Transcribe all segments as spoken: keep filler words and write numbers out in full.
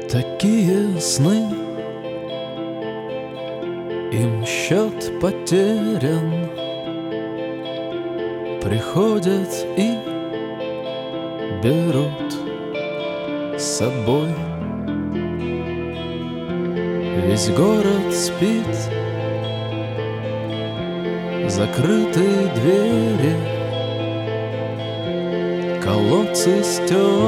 Такие сны, им счет потерян, приходят и берут с собой. Весь город спит, закрыты двери, колодцы с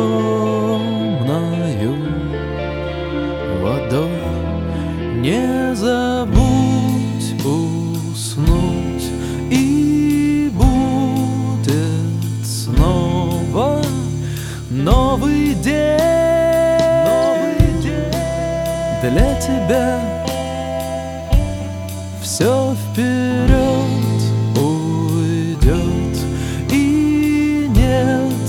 темною водой. Не забудь уснуть, и будет снова новый день, новый день для тебя. Все вперед уйдет, и нет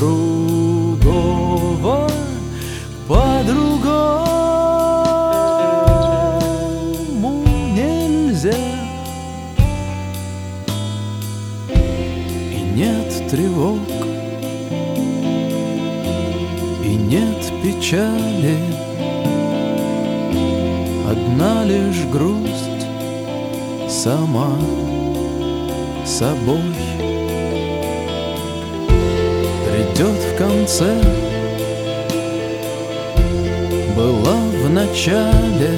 другого, по-другому нельзя. И нет тревог, и нет печали, одна лишь грусть сама собой. Придет в конце, была в начале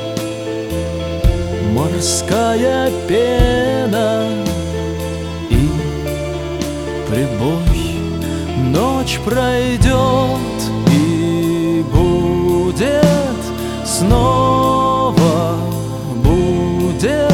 морская пена и прибой. Ночь пройдет, и будет снова будет